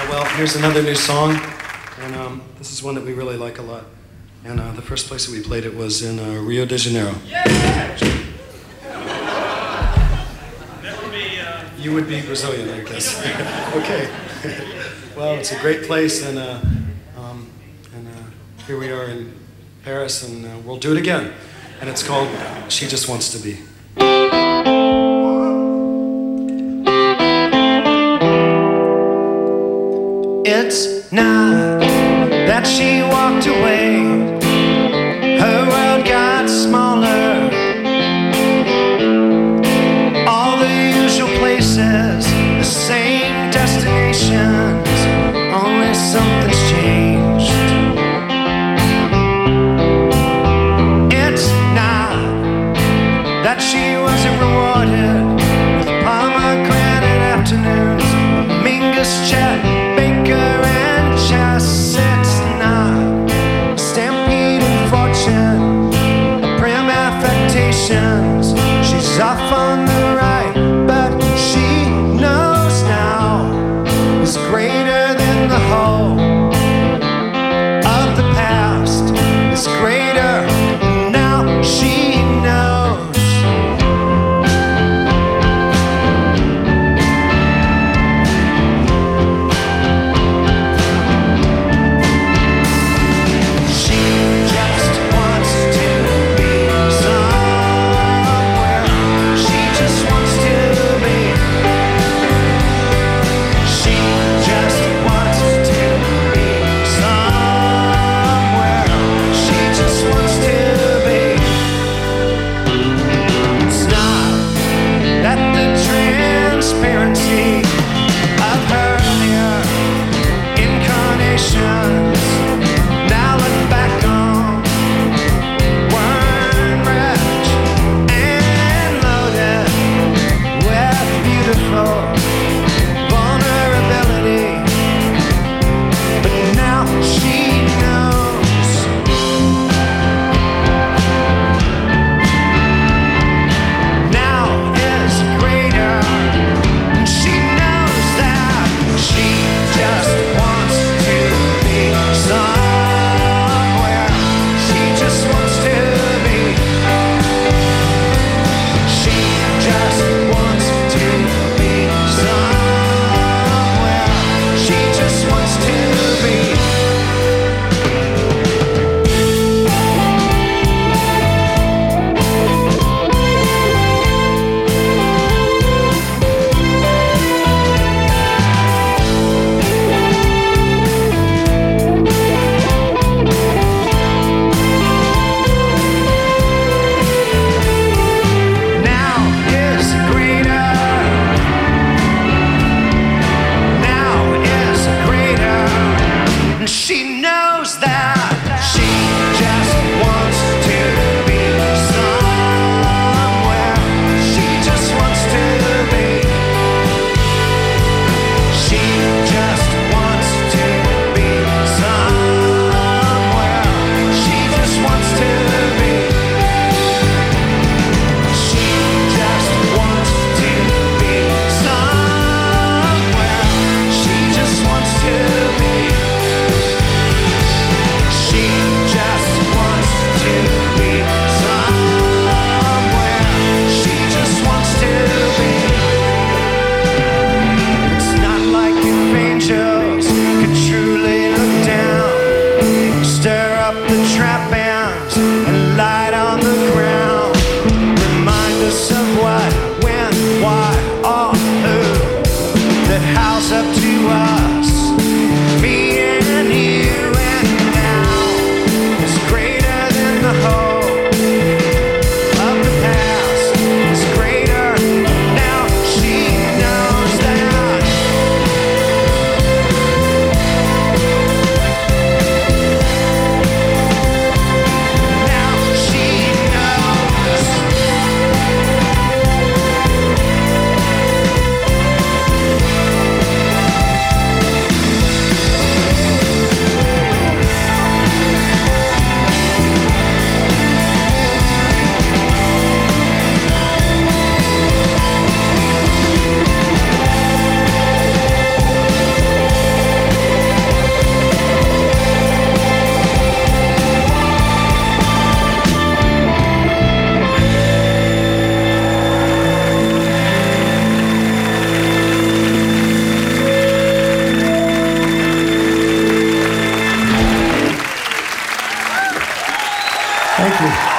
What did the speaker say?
Well, here's another new song, and this is one that we really like a lot. And the first place that we played it was in Rio de Janeiro. Yeah! That would be... You would be Brazilian, I guess. Okay. Well, it's a great place, and here we are in Paris, and we'll do it again. And it's called She Just Wants to Be. It's not that she walked away, her world got smaller. All the usual places, the same destinations, only something's changed. It's not that she wasn't rewarded with pomegranate afternoons, Mingus chat, Baker and chess. It's not stampede and fortune, prim affectations. She's off on the right, but she knows now is greater than the whole of the past. Is greater now. She knows. Just Thank you.